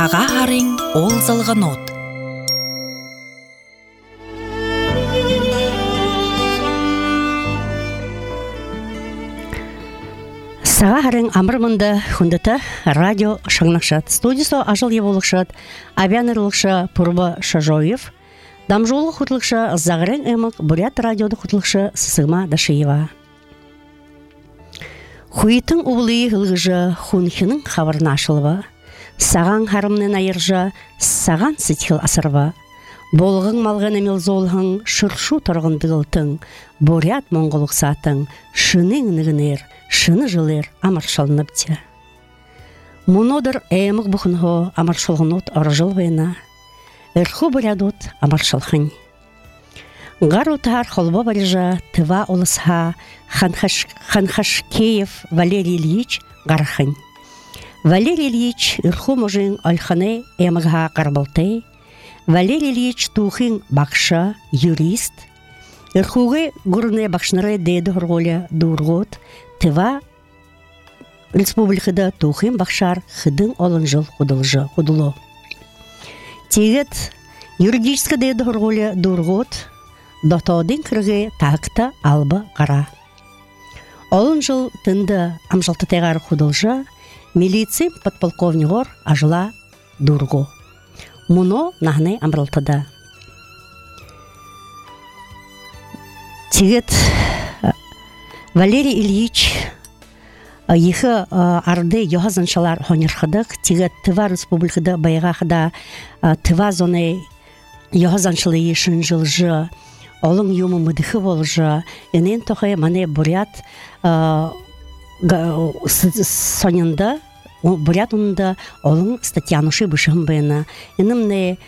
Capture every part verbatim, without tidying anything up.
Саға харың ол залған от. Саға харың амырмынды хүндіті радио шаңнақшат. Студисо ажыл еволықшат, авианерлықша Пурба Шажоев, дамжолы құтылықша Зағырен әмік Бурят радиоды құтылықша Сысыгма Дашиева. Хуитың ұлы ғылғыжы хунхінің қавырна ашылыва, саған харымнен айыржа, саған сетхил асырва, болғың малғын әмел золғың, шыршу тұрғындығылтың, Бурят монголық сатың, шының нігінер, шыны жылыр амаршалынып те. Мұнодыр әйімік бұқынғы амаршалғынот оржыл вайна, әрху бурядот амаршалхын. Гарутар холба барижа тыва олысха Ханхашкеев Валерий Ильич гархын. Валерий Ильич ирху можын альханы әміға қарбалты, Валерий Ильич тухын бақша, юрист, ирхуғы гурны бақшнары дейді ғырғолы дұрғот, тыва республикада тухын бақшар хыдың олон жыл худылы. Тегет юридическа дейді ғырғолы дұрғот, дотодың кіргі тақта албы қара. Олон жыл тынды амжалты тәғар худылжа, милицим подполковнигор ажыла дұрғы. Мұно нағны амралтыда. Тегет Валерий Ильич ехі арды йохазаншалар хонерхадық, тегет Тыва республикада байғақыда Тыва зоны йохазаншылы ешін жылжы, олың юмы мұдықы болжы, енен тоқай мане Бурят сонында, Бурят онында олың статьянушы бұшым бәйіна. Енімне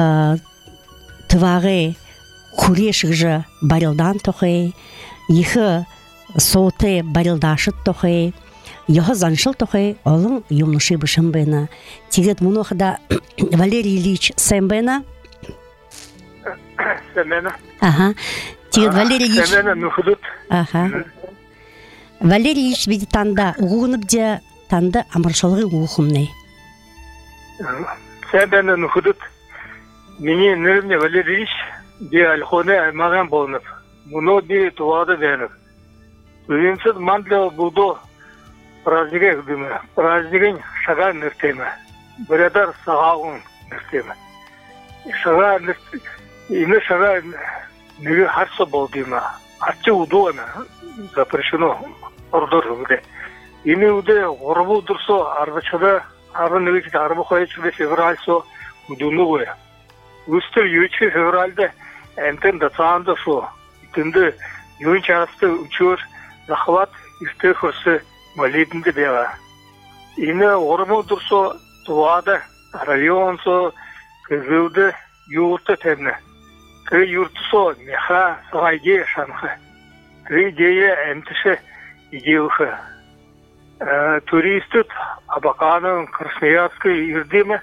Тывағы құрешік жы барилдан тоқай, ехі соуты барилдашыт тоқай, ехі заншыл тоқай олың юмнушы бұшым бәйіна. Тегет мұны оқыда Валерий Ильич сән бәйіна? Сәмена. Ага. Тегет Валерий Ильич... Сәмена нүхудут. Ага. Валерий Ильич беді танда ұғынып де танда амыршалығы ұғымны. Сәмена нүхудут. Мені нөрімне Валерий Ильич де алхоны аймаған болынып. Мұны де туады бәніп. Үйінсіз мандлы бұлды праздниге үдімі. Праздниген шаға нүртемі. Бірадар сағауын нүртемі. Шаға нүртемі. Ими шаға неге харса болдыма. Атчы удуана запрещено ордор уде. Ими уде орбу дурсо арбачада арбы неге арбы қойчыда февральсо удунуге. Үстір ючы февральда энтен дацаанда со. Тынды юн чарасты учур захват истер хосы малидинде бега. Ими орбу дурсо туада районсо кызылды юрты темне. Кы юртысо меха сағайге шанхы. Кы дейе әмтіші идеухы. Туристут Абаканың Красноярскый ирдемі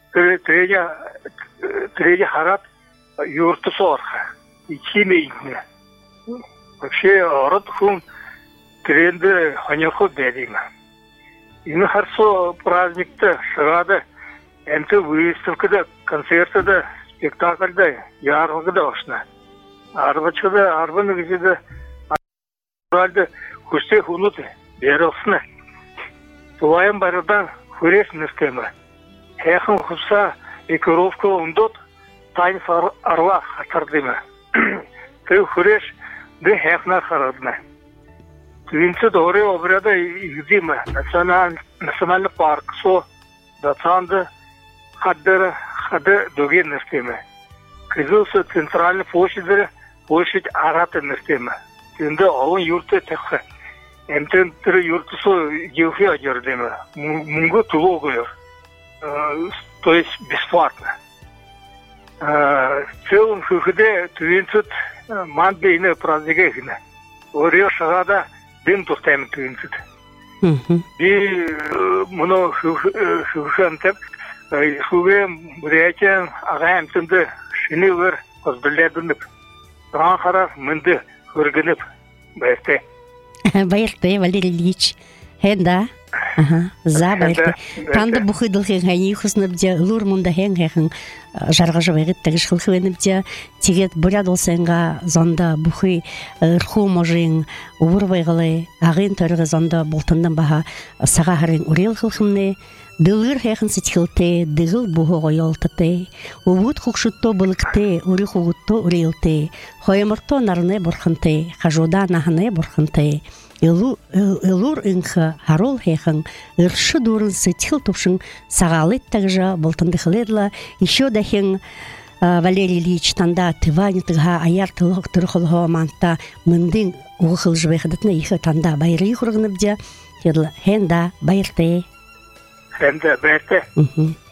трене харат юртысо архы. Икиме итне. Вообще арат хун тренді ханярхы бәдеймі. Ины харсо праздникті шығады әмті выставкада, концертада, спектакльда ярғыда ашна. Арбачыда, арбаны кезеді арбалды көсте хунуты берілсіні. Туайын барыдан көрес нүстемі. Әқын құса экировка ұндот тайын арла қатардымы. Күй көрес ды әқына қарадына. Түйінсі дөрі обырада игдімі. Национальный парк со дацанды қаддары хады доген нестемі. Кызылсы центральный площадь, площадь араты нестемі. Тенді ауын юрты тәқі. Әмтен түрі юртысы еуфе адердемі. Мұңғы тұлу ғойыр. То есть бесплатно. Целым хүхіде түйінсіт манды ені праздеге ғына. Ория шығада дын тұстаймы түйінсіт. Би мұны хүхі Хуге Бурятия ағайым түнді шыны өр қозбілдердініп. Тұрған қарар мүнді өргініп байырты. Байырты, Валерий Ильич. Хенда? Ага, за байрты. Танда бухыдыл хэн хани хуснып же лур мунда хэн хэн жарга жабайгыт тагыш хылхынып же тигет бурядыл сенга зонда бухы рху можин убурбайгылы агын төргө зонда болтундан баха сага харин урел хылхымны дылгыр хэн ситхилте дыгыл бухо гоёлтате убут хукшутто былыкте ури хугутто урелте хойморто нарне бурханте хажуда нахне бурханте Илур инха харол хехан иршы дурын сытхил тупшын сагалыт также болтанды хыледла еще дахен Валерий Ильич танда тывани тыга аяр тылок тырхылго манта мындын угыл жбехдатны ихе танда байры хургныбдя едла хенда байрте хенда байрте